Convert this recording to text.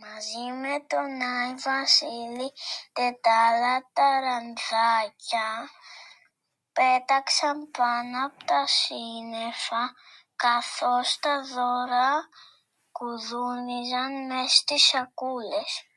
Μαζί με τον Άι Βασίλη και τα άλλα ταρανδάκια πέταξαν πάνω από τα σύννεφα, καθώς τα δώρα κουδούνιζαν μες στις σακούλες.